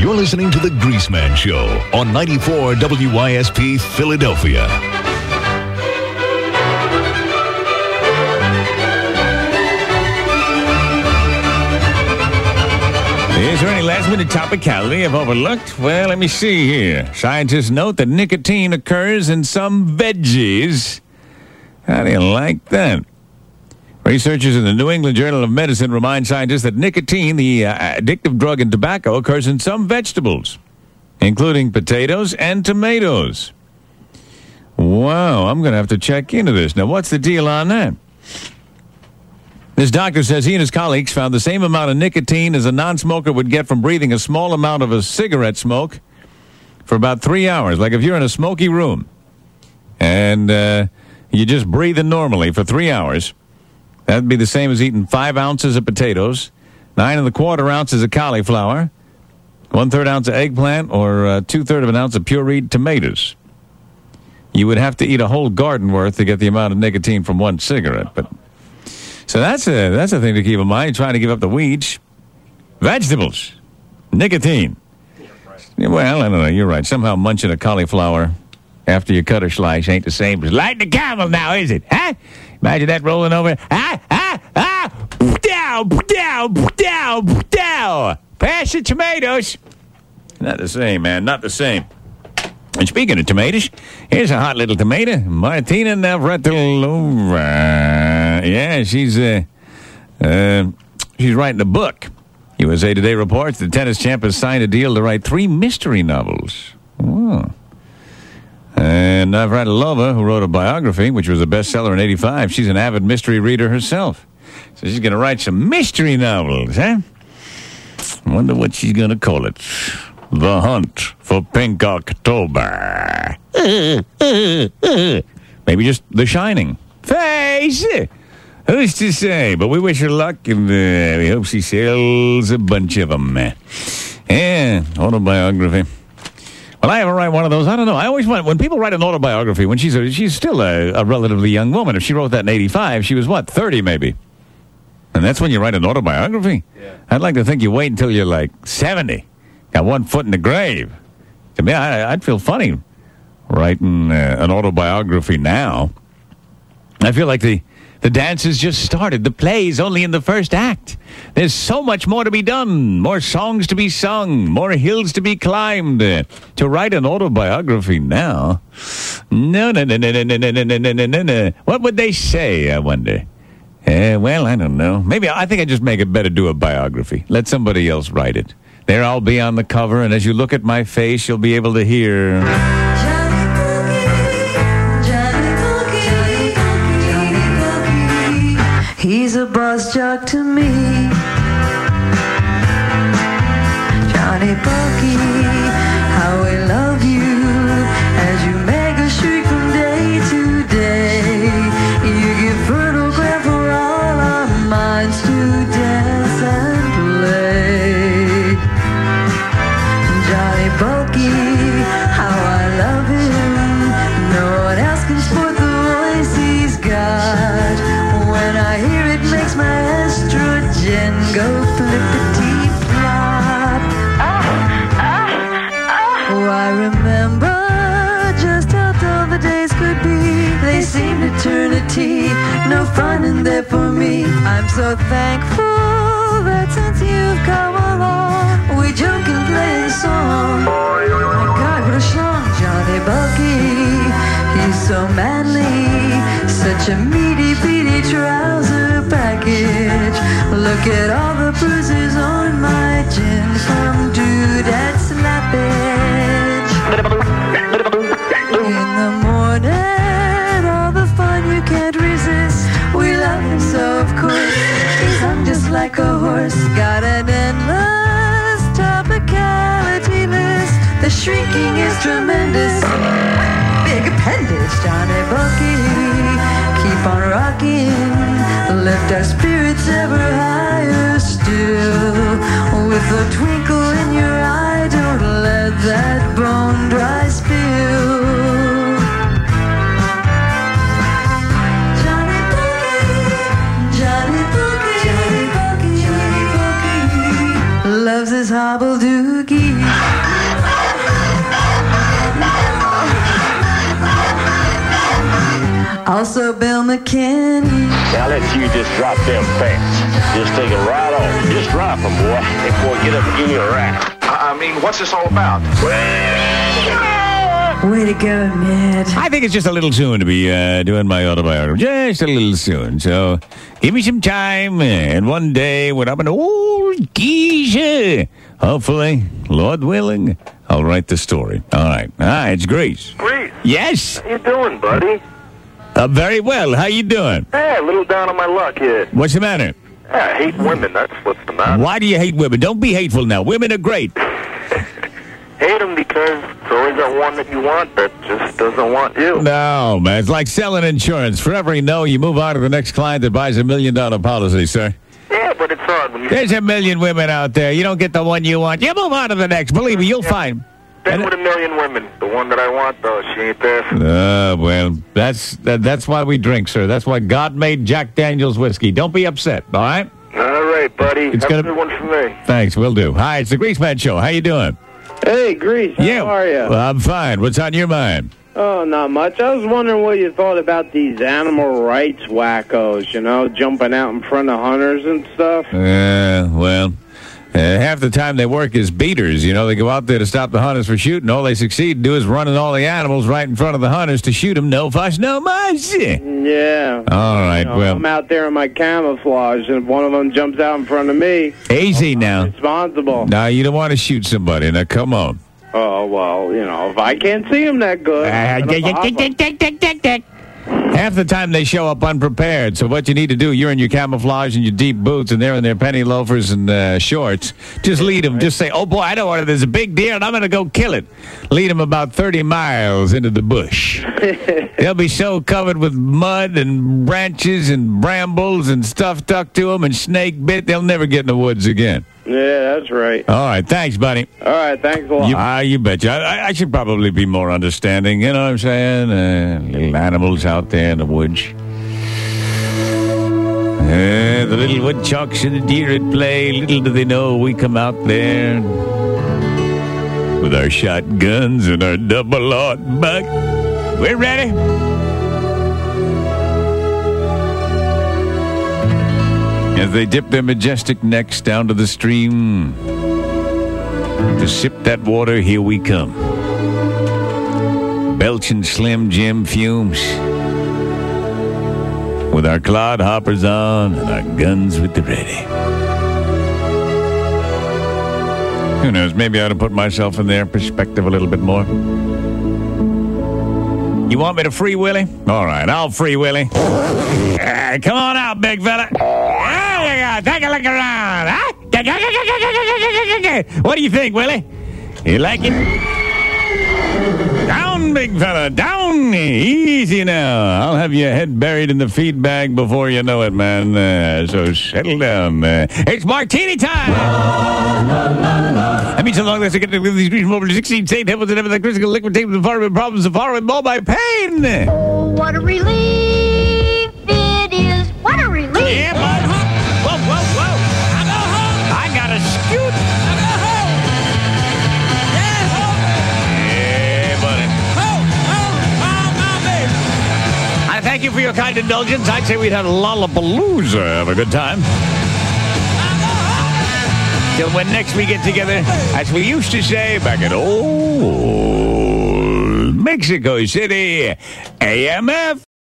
You're listening to The Greaseman Show on 94 WYSP Philadelphia. Is there any last-minute topicality I've overlooked? Well, let me see here. Scientists note that nicotine occurs in some veggies. How do you like that? Researchers in the New England Journal of Medicine remind scientists that nicotine, the addictive drug in tobacco, occurs in some vegetables, including potatoes and tomatoes. Wow, I'm going to have to check into this. Now, what's the deal on that? This doctor says he and his colleagues found the same amount of nicotine as a non-smoker would get from breathing a small amount of a cigarette smoke for about 3 hours. Like if you're in a smoky room and you just breathing normally for 3 hours, that'd be the same as eating 5 ounces of potatoes, 9 1/4 ounces of cauliflower, 1/3 ounce of eggplant, or 2/3 of an ounce of pureed tomatoes. You would have to eat a whole garden worth to get the amount of nicotine from one cigarette, but... So that's a thing to keep in mind. Trying to give up the weeds. Vegetables. Nicotine. Well, I don't know. You're right. Somehow munching a cauliflower after you cut a slice ain't the same as lighting a camel now, is it? Huh? Imagine that rolling over. Down. Pass the tomatoes. Not the same, man. Not the same. And speaking of tomatoes, here's a hot little tomato, Martina Navratilova. Yeah, she's writing a book. USA Today reports the tennis champ has signed a deal to write 3 mystery novels. Oh. And Navratilova, who wrote a biography, which was a bestseller in '85, she's an avid mystery reader herself. So she's going to write some mystery novels, huh? I wonder what she's going to call it. The Hunt for Pink October. Maybe just The Shining. Face! Who's to say? But we wish her luck, and we hope she sells a bunch of them. Yeah, autobiography. Well, I ever write one of those? I don't know. I always want, when people write an autobiography, when she's still a relatively young woman. If she wrote that in '85, she was, 30 maybe? And that's when you write an autobiography? Yeah. I'd like to think you wait until you're like 70. Got one foot in the grave. To me, I'd feel funny writing an autobiography now. I feel like the dance has just started. The play's only in the first act. There's so much more to be done. More songs to be sung. More hills to be climbed. To write an autobiography now? No. What would they say, I wonder? Well, I don't know. Maybe I think I just make it better do a biography. Let somebody else write it. There I'll be on the cover, and as you look at my face, you'll be able to hear... He's a bus jock to me, Johnny Bucky. How we love you as you make us shriek from day to day. You give fertile ground for all our minds to dance and play. Johnny Bucky, how I love him. No one else can sport the voice he's got. When I hear it makes my estrogen go flippity-flop. Oh, I remember just how dull the days could be. They seemed eternity, no fun in there for me. I'm so thankful that since you've come along, we joke and play a song. My God, what a song, Johnny Bucky. He's so manly, such a meaty, beady trouser package. Look at all the bruises on my chin from dudette slappage. In the morning, all the fun you can't resist. We love him so, of course. He's hung just like a horse. Got an endless topicality list. The shrieking is tremendous. Big appendage, Johnny Bucky. Keep on rocking. Lift our spirits ever higher still. With a twinkle in your eye, don't let that bone dry spill. Johnny Bucky, Johnny Bucky, Johnny Bucky loves his hobble-dookie. also Bill McKinney. Now let's you just drop them pants. Just take it right off. Just drop them, boy. Before I get up and give you a rap. I mean, what's this all about? Way to go, Ned. I think it's just a little soon to be doing my autobiography. Just a little soon. So give me some time, and one day when I'm an old geezer, hopefully, Lord willing, I'll write the story. All right. Hi, it's Grease. Grease, Yes. how you doing, buddy? Very well. How you doing? Hey, a little down on my luck here. What's the matter? I hate women, that's what's the matter. Why do you hate women? Don't be hateful now. Women are great. Hate them because there's always that one that you want that just doesn't want you. No, man. It's like selling insurance. For every no, you move on to the next client that buys $1 million policy, sir. Yeah, but it's hard when you... There's 1 million women out there. You don't get the one you want. You move on to the next. Believe me, you'll find. Been with 1 million women. The one that I want, though, she ain't there. Well, that's why we drink, sir. That's why God made Jack Daniels whiskey. Don't be upset, all right? All right, buddy. It's Have gonna- a good one for me. Thanks, will do. Hi, it's the Grease Man Show. How you doing? Hey, Grease, how are you? Well, I'm fine. What's on your mind? Oh, not much. I was wondering what you thought about these animal rights wackos, jumping out in front of hunters and stuff. Half the time they work as beaters. They go out there to stop the hunters for shooting. All they succeed in do is running all the animals right in front of the hunters to shoot them. No fuss, no muss. Yeah. All right, well. I'm out there in my camouflage, and if one of them jumps out in front of me, Easy now. responsible. Now, you don't want to shoot somebody. Now, come on. Oh, well, if I can't see him that good, I'm gonna pop 'em. Half the time they show up unprepared. So what you need to do, you're in your camouflage and your deep boots, and they're in their penny loafers and shorts. Just lead them. Just say, oh, boy, I know what, there's a big deer, and I'm going to go kill it. Lead them about 30 miles into the bush. They'll be so covered with mud and branches and brambles and stuff stuck to them and snake bit, they'll never get in the woods again. Yeah, that's right. All right, thanks, buddy. All right, thanks a lot. You betcha. I should probably be more understanding. You know what I'm saying? Little animals out there in the woods. The little woodchucks and the deer at play. Little do they know we come out there with our shotguns and our double-aught buck. We're ready. As they dip their majestic necks down to the stream to sip that water, here we come. Belching Slim Jim fumes with our clod hoppers on and our guns with the ready. Who knows, maybe I ought to put myself in their perspective a little bit more. You want me to free Willie? All right, I'll free Willie. Come on out, big fella. There you go. Take a look around. Huh? What do you think, Willie? You like it? Down, big fella. Down. Easy now. I'll have your head buried in the feed bag before you know it, man. So settle down. It's martini time. That means so long as I get to these regions over 16 St. Heavens and everything critical liquid tape with the foreign problems, the foreign all my pain. Oh, what a relief it is. What a relief. Yeah, bud. Whoa, whoa, whoa. I go home. I got to scoot. I go home. Yeah, home. Yeah, buddy. Home, my baby. I thank you for your kind indulgence. I'd say we'd have a Lollapalooza. Have a good time. Till when next we get together, as we used to say back at old Mexico City, AMF.